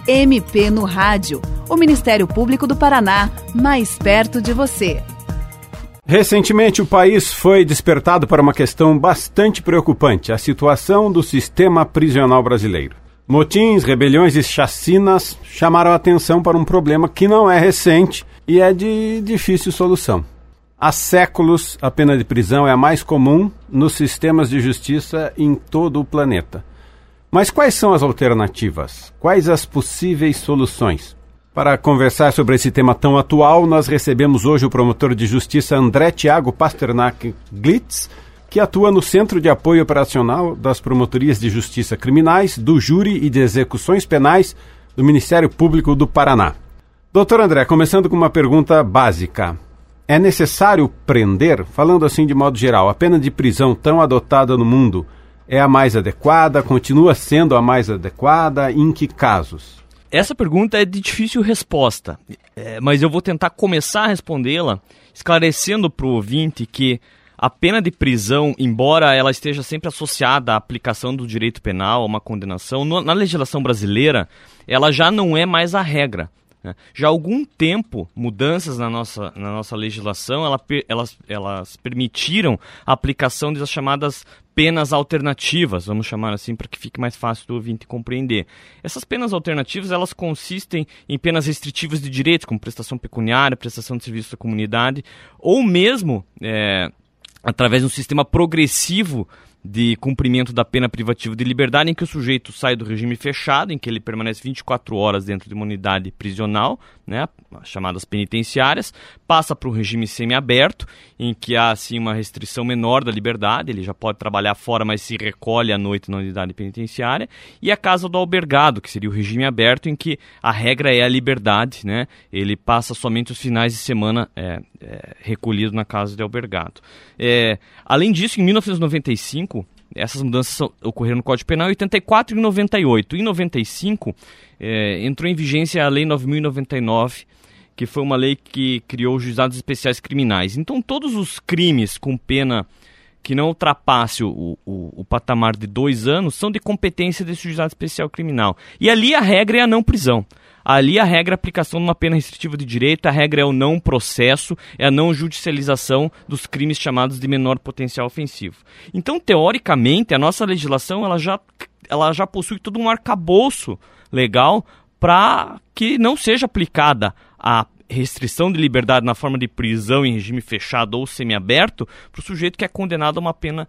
MP no Rádio. O Ministério Público do Paraná, mais perto de você. Recentemente, o país foi despertado para uma questão bastante preocupante: a situação do sistema prisional brasileiro. Motins, rebeliões e chacinas chamaram a atenção para um problema que não é recente e é de difícil solução. Há séculos, a pena de prisão é a mais comum nos sistemas de justiça em todo o planeta. Mas quais são as alternativas? Quais as possíveis soluções? Para conversar sobre esse tema tão atual, nós recebemos hoje o promotor de justiça André Tiago Pasternak Glitz, que atua no Centro de Apoio Operacional das Promotorias de Justiça Criminais, do Júri e de Execuções Penais do Ministério Público do Paraná. Doutor André, começando com uma pergunta básica. É necessário prender, falando assim de modo geral, a pena de prisão tão adotada no mundo é a mais adequada, continua sendo a mais adequada, em que casos? Essa pergunta é de difícil resposta, mas eu vou tentar começar a respondê-la esclarecendo para o ouvinte que a pena de prisão, embora ela esteja sempre associada à aplicação do direito penal, a uma condenação, na legislação brasileira, ela já não é mais a regra. Já há algum tempo, mudanças na nossa legislação, elas permitiram a aplicação das chamadas penas alternativas, vamos chamar assim para que fique mais fácil do ouvinte compreender. Essas penas alternativas, elas consistem em penas restritivas de direitos, como prestação pecuniária, prestação de serviço à comunidade, ou mesmo através de um sistema progressivo de cumprimento da pena privativa de liberdade, em que o sujeito sai do regime fechado, em que ele permanece 24 horas dentro de uma unidade prisional, né, chamadas penitenciárias, passa para o regime semiaberto, em que há assim uma restrição menor da liberdade, ele já pode trabalhar fora, mas se recolhe à noite na unidade penitenciária, e a casa do albergado, que seria o regime aberto, em que a regra é a liberdade, né, ele passa somente os finais de semana recolhido na casa de albergado. Além disso, em 1995, essas mudanças ocorreram no Código Penal em 84 e 98. Em 95, entrou em vigência a Lei 9.099, que foi uma lei que criou os juizados especiais criminais. Então, todos os crimes com pena que não ultrapasse o patamar de 2 anos são de competência desse juizado especial criminal. E ali a regra é a não prisão. Ali a regra é a aplicação de uma pena restritiva de direito, a regra é o não processo, é a não judicialização dos crimes chamados de menor potencial ofensivo. Então, teoricamente, a nossa legislação ela já possui todo um arcabouço legal para que não seja aplicada a restrição de liberdade na forma de prisão em regime fechado ou semiaberto para o sujeito que é condenado a uma pena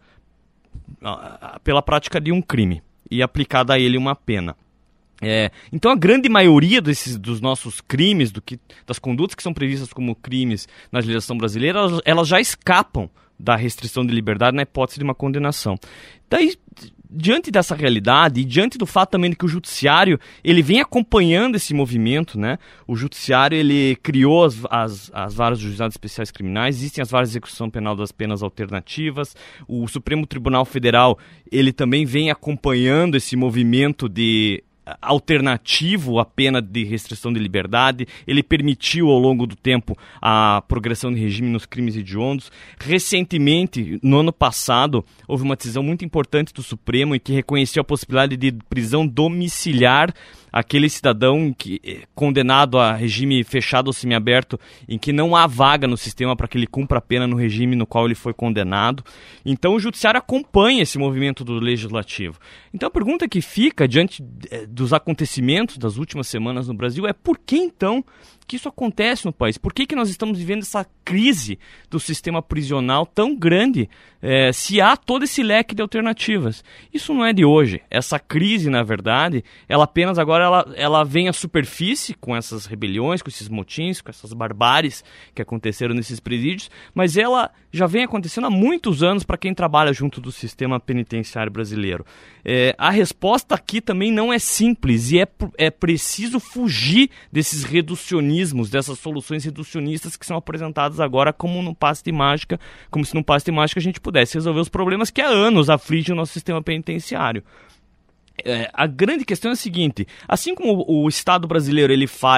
pela prática de um crime e aplicada a ele uma pena. Então a grande maioria dos nossos crimes, das condutas que são previstas como crimes na legislação brasileira, elas já escapam da restrição de liberdade na hipótese de uma condenação. Daí, diante dessa realidade e diante do fato também de que o judiciário ele vem acompanhando esse movimento, né? O judiciário ele criou as varas de juizados especiais criminais, existem as varas de execução penal das penas alternativas, o Supremo Tribunal Federal ele também vem acompanhando esse movimento de alternativo à pena de restrição de liberdade, ele permitiu ao longo do tempo a progressão de regime nos crimes hediondos. Recentemente, no ano passado, houve uma decisão muito importante do Supremo em que reconheceu a possibilidade de prisão domiciliar aquele cidadão condenado a regime fechado ou semiaberto, em que não há vaga no sistema para que ele cumpra a pena no regime no qual ele foi condenado. Então o judiciário acompanha esse movimento do legislativo. Então a pergunta que fica diante dos acontecimentos das últimas semanas no Brasil é por que então que isso acontece no país? Por que nós estamos vivendo essa crise do sistema prisional tão grande se há todo esse leque de alternativas? Isso não é de hoje. Essa crise, na verdade, ela apenas agora ela vem à superfície com essas rebeliões, com esses motins, com essas barbáries que aconteceram nesses presídios, mas ela já vem acontecendo há muitos anos para quem trabalha junto do sistema penitenciário brasileiro. A resposta aqui também não é simples e é preciso fugir desses reducionismos, dessas soluções reducionistas que são apresentadas agora como se num passe de mágica a gente pudesse resolver os problemas que há anos afligem o nosso sistema penitenciário. A grande questão é a seguinte: assim como o Estado brasileiro ele falha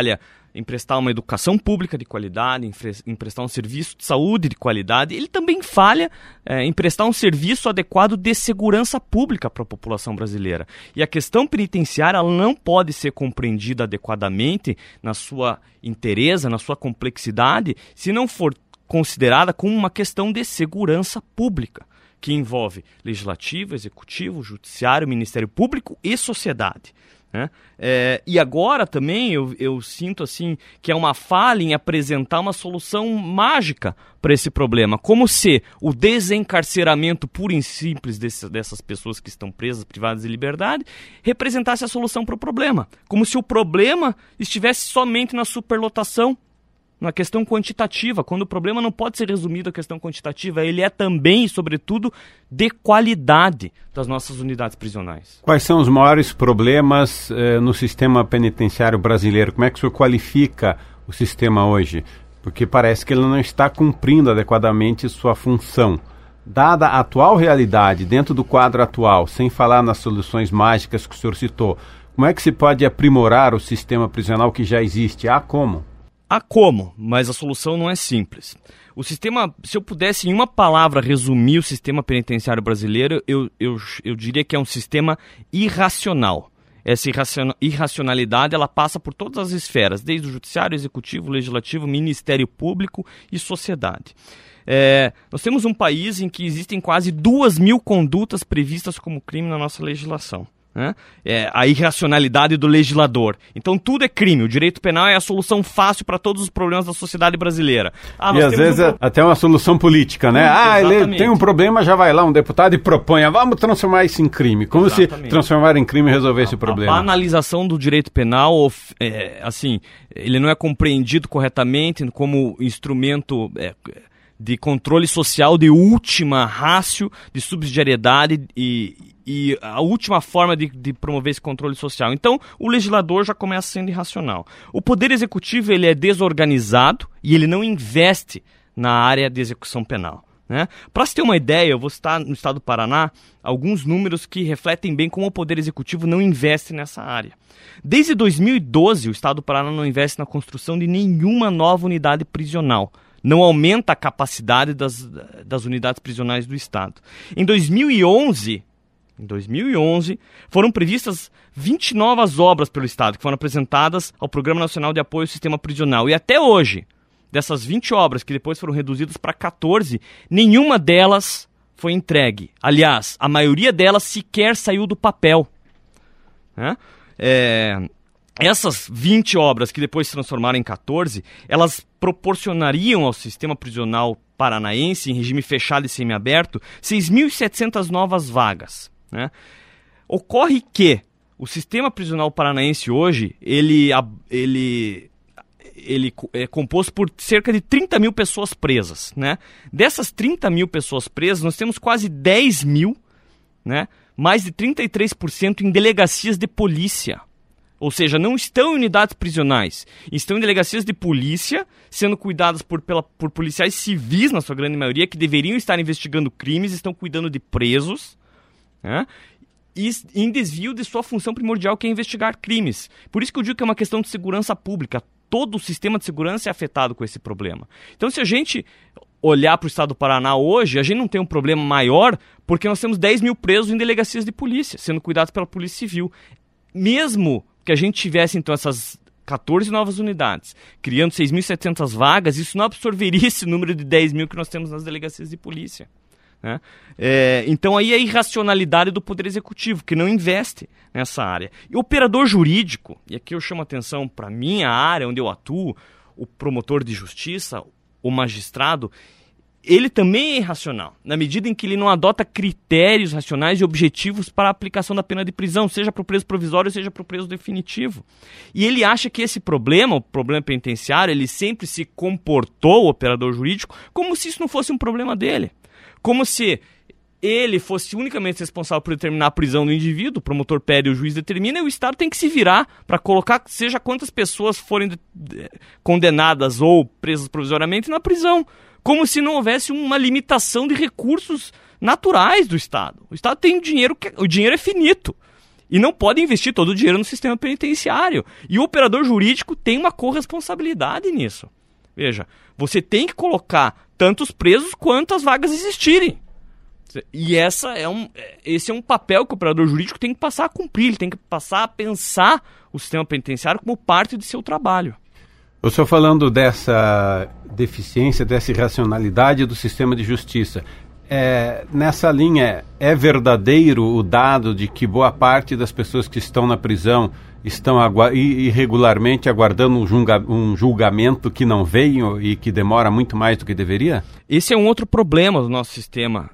em prestar uma educação pública de qualidade, em prestar um serviço de saúde de qualidade, ele também falha em prestar um serviço adequado de segurança pública para a população brasileira. E a questão penitenciária ela não pode ser compreendida adequadamente na sua inteireza, na sua complexidade, se não for considerada como uma questão de segurança pública, que envolve legislativo, executivo, judiciário, Ministério Público e sociedade. Né? E agora também eu sinto assim que é uma falha em apresentar uma solução mágica para esse problema, como se o desencarceramento puro e simples dessas pessoas que estão presas, privadas de liberdade, representasse a solução para o problema, como se o problema estivesse somente na superlotação, na questão quantitativa, quando o problema não pode ser resumido à questão quantitativa, ele é também, sobretudo, de qualidade das nossas unidades prisionais. Quais são os maiores problemas no sistema penitenciário brasileiro? Como é que o senhor qualifica o sistema hoje? Porque parece que ele não está cumprindo adequadamente sua função. Dada a atual realidade, dentro do quadro atual, sem falar nas soluções mágicas que o senhor citou, como é que se pode aprimorar o sistema prisional que já existe? Há como? Há como, mas a solução não é simples. O sistema, se eu pudesse em uma palavra resumir o sistema penitenciário brasileiro, eu diria que é um sistema irracional. Essa irracionalidade ela passa por todas as esferas, desde o judiciário, executivo, legislativo, Ministério Público e sociedade. Nós temos um país em que existem quase 2.000 condutas previstas como crime na nossa legislação. Né? A irracionalidade do legislador. Então tudo é crime. O direito penal é a solução fácil para todos os problemas da sociedade brasileira. E às vezes até uma solução política, né? Ele tem um problema, já vai lá um deputado e propõe, vamos transformar isso em crime. Como exatamente. Se transformar em crime resolvesse o problema. A banalização do direito penal, ele não é compreendido corretamente como instrumento de controle social de última rácio, de subsidiariedade e a última forma de promover esse controle social. Então, o legislador já começa sendo irracional. O poder executivo ele é desorganizado e ele não investe na área de execução penal. Né? Para se ter uma ideia, eu vou citar no estado do Paraná alguns números que refletem bem como o poder executivo não investe nessa área. Desde 2012, o estado do Paraná não investe na construção de nenhuma nova unidade prisional. Não aumenta a capacidade das unidades prisionais do estado. Em 2011, foram previstas 20 novas obras pelo Estado, que foram apresentadas ao Programa Nacional de Apoio ao Sistema Prisional. E até hoje, dessas 20 obras, que depois foram reduzidas para 14, nenhuma delas foi entregue. Aliás, a maioria delas sequer saiu do papel. Né? Essas 20 obras, que depois se transformaram em 14, elas proporcionariam ao sistema prisional paranaense, em regime fechado e semiaberto, 6.700 novas vagas. Né? Ocorre que o sistema prisional paranaense hoje, ele é composto por cerca de 30 mil pessoas presas. Né? Dessas 30 mil pessoas presas, nós temos quase 10 mil, né? Mais de 33% em delegacias de polícia. Ou seja, não estão em unidades prisionais, estão em delegacias de polícia, sendo cuidadas por policiais civis, na sua grande maioria, que deveriam estar investigando crimes, estão cuidando de presos, né? E em desvio de sua função primordial, que é investigar crimes. Por isso que eu digo que é uma questão de segurança pública. Todo o sistema de segurança é afetado com esse problema. Então, se a gente olhar para o estado do Paraná hoje, a gente não tem um problema maior, porque nós temos 10 mil presos em delegacias de polícia, sendo cuidados pela Polícia Civil. Mesmo que a gente tivesse, então, essas 14 novas unidades, criando 6.700 vagas, isso não absorveria esse número de 10 mil que nós temos nas delegacias de polícia. Né? Então aí é a irracionalidade do Poder Executivo, que não investe nessa área. E o operador jurídico, e aqui eu chamo a atenção para a minha área, onde eu atuo, o promotor de justiça, o magistrado, ele também é irracional, na medida em que ele não adota critérios racionais e objetivos para a aplicação da pena de prisão, seja para o preso provisório, seja para o preso definitivo. E ele acha que esse problema, o problema penitenciário, ele sempre se comportou, o operador jurídico, como se isso não fosse um problema dele. Como se ele fosse unicamente responsável por determinar a prisão do indivíduo, o promotor pede e o juiz determina, e o Estado tem que se virar para colocar, seja quantas pessoas forem condenadas ou presas provisoriamente, na prisão. Como se não houvesse uma limitação de recursos naturais do Estado. O Estado tem dinheiro, o dinheiro é finito. E não pode investir todo o dinheiro no sistema penitenciário. E o operador jurídico tem uma corresponsabilidade nisso. Veja, você tem que colocar tanto os presos quanto as vagas existirem. E esse é um papel que o operador jurídico tem que passar a cumprir, ele tem que passar a pensar o sistema penitenciário como parte de seu trabalho. O senhor falando dessa deficiência, dessa irracionalidade do sistema de justiça, nessa linha, é verdadeiro o dado de que boa parte das pessoas que estão na prisão estão irregularmente aguardando um julgamento que não veio e que demora muito mais do que deveria? Esse é um outro problema do nosso sistema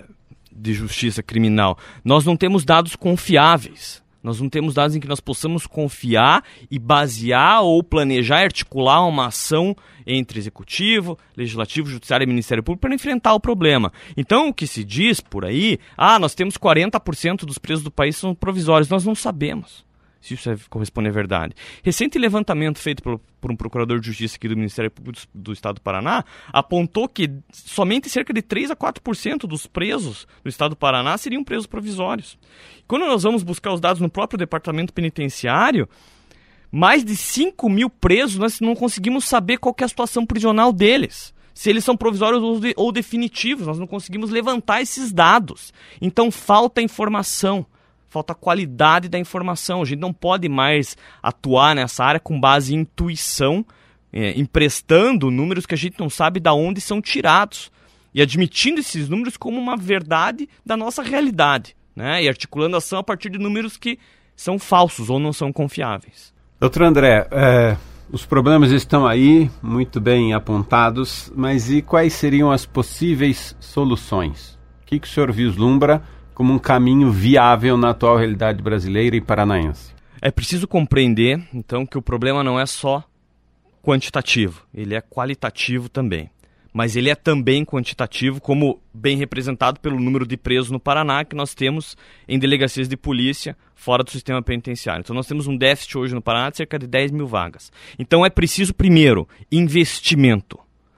de justiça criminal. Nós não temos dados confiáveis. Nós não temos dados em que nós possamos confiar e basear ou planejar e articular uma ação entre Executivo, Legislativo, Judiciário e Ministério Público para enfrentar o problema. Então, o que se diz por aí, nós temos 40% dos presos do país são provisórios. Nós não sabemos se isso corresponde à verdade. Recente levantamento feito por um procurador de justiça aqui do Ministério Público do Estado do Paraná apontou que somente cerca de 3 a 4% dos presos do Estado do Paraná seriam presos provisórios. Quando nós vamos buscar os dados no próprio Departamento Penitenciário, mais de 5 mil presos, nós não conseguimos saber qual que é a situação prisional deles. Se eles são provisórios ou definitivos, nós não conseguimos levantar esses dados. Então falta informação. Falta qualidade da informação. A gente não pode mais atuar nessa área com base em intuição, emprestando números que a gente não sabe de onde são tirados e admitindo esses números como uma verdade da nossa realidade, né? E articulando a ação a partir de números que são falsos ou não são confiáveis. Doutor André, os problemas estão aí, muito bem apontados, mas e quais seriam as possíveis soluções? O que o senhor vislumbra como um caminho viável na atual realidade brasileira e paranaense? É preciso compreender, então, que o problema não é só quantitativo, ele é qualitativo também. Mas ele é também quantitativo, como bem representado pelo número de presos no Paraná que nós temos em delegacias de polícia fora do sistema penitenciário. Então nós temos um déficit hoje no Paraná de cerca de 10 mil vagas. Então é preciso, primeiro, investimento.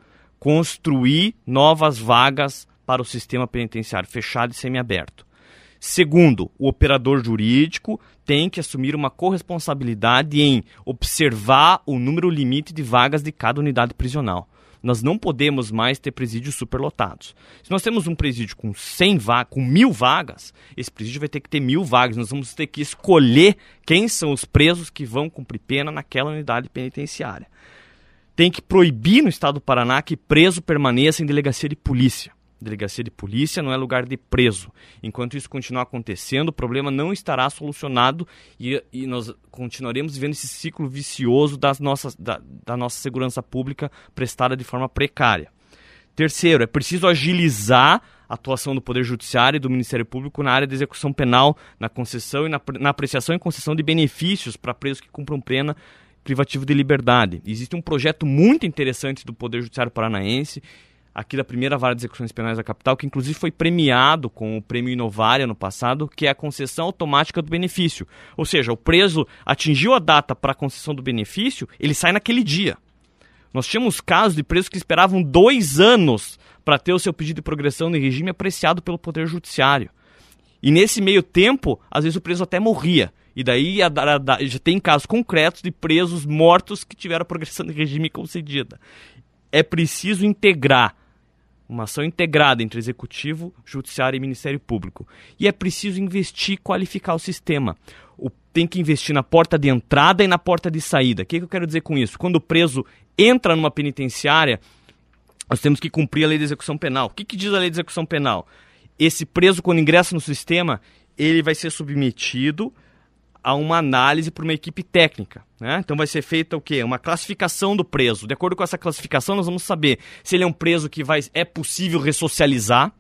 Construir novas vagas para o sistema penitenciário fechado e semiaberto. Segundo, o operador jurídico tem que assumir uma corresponsabilidade em observar o número limite de vagas de cada unidade prisional. Nós não podemos mais ter presídios superlotados. Se nós temos um presídio com 1.000 vagas, esse presídio vai ter que ter 1.000 vagas. Nós vamos ter que escolher quem são os presos que vão cumprir pena naquela unidade penitenciária. Tem que proibir no estado do Paraná que preso permaneça em delegacia de polícia. Delegacia de polícia não é lugar de preso. Enquanto isso continuar acontecendo, o problema não estará solucionado e nós continuaremos vivendo esse ciclo vicioso da nossa segurança pública prestada de forma precária. Terceiro, é preciso agilizar a atuação do Poder Judiciário e do Ministério Público na área de execução penal, na concessão e na apreciação e concessão de benefícios para presos que cumpram pena privativa de liberdade. Existe um projeto muito interessante do Poder Judiciário paranaense, aqui da primeira vara de execuções penais da capital, que inclusive foi premiado com o prêmio Inovária no passado, que é a concessão automática do benefício. Ou seja, o preso atingiu a data para a concessão do benefício, ele sai naquele dia. Nós tínhamos casos de presos que esperavam 2 anos para ter o seu pedido de progressão de regime apreciado pelo Poder Judiciário. E nesse meio tempo, às vezes o preso até morria. E daí já tem casos concretos de presos mortos que tiveram a progressão de regime concedida. É preciso integrar uma ação integrada entre Executivo, Judiciário e Ministério Público. E é preciso investir e qualificar o sistema. Tem que investir na porta de entrada e na porta de saída. O que eu quero dizer com isso? Quando o preso entra numa penitenciária, nós temos que cumprir a lei de execução penal. O que diz a lei de execução penal? Esse preso, quando ingressa no sistema, ele vai ser submetido a uma análise por uma equipe técnica, né? Então vai ser feita o quê? Uma classificação do preso. De acordo com essa classificação, nós vamos saber se ele é um preso que é possível ressocializar,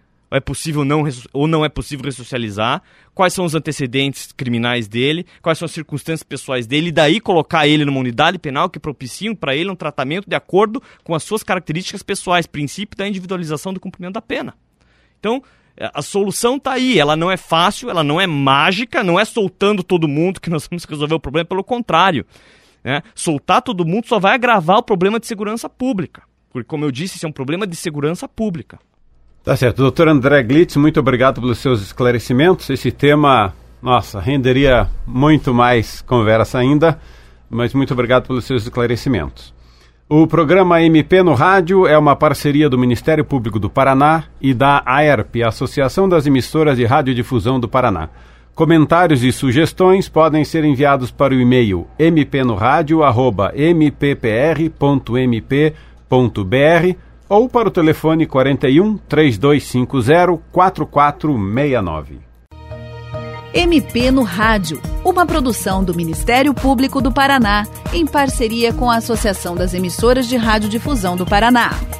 ou não é possível ressocializar, quais são os antecedentes criminais dele, quais são as circunstâncias pessoais dele, e daí colocar ele numa unidade penal que propiciam para ele um tratamento de acordo com as suas características pessoais, princípio da individualização do cumprimento da pena. Então, a solução está aí, ela não é fácil, ela não é mágica, não é soltando todo mundo que nós vamos resolver o problema, pelo contrário, né? Soltar todo mundo só vai agravar o problema de segurança pública, porque, como eu disse, isso é um problema de segurança pública. Tá certo. Doutor André Glitz, muito obrigado pelos seus esclarecimentos. Esse tema Nossa, renderia muito mais conversa ainda, mas muito obrigado pelos seus esclarecimentos. O programa MP no Rádio é uma parceria do Ministério Público do Paraná e da AERP, Associação das Emissoras de Radiodifusão do Paraná. Comentários e sugestões podem ser enviados para o e-mail mpnoradio@mppr.mp.br ou para o telefone 41 3250 4469. MP no Rádio, uma produção do Ministério Público do Paraná, em parceria com a Associação das Emissoras de Radiodifusão do Paraná.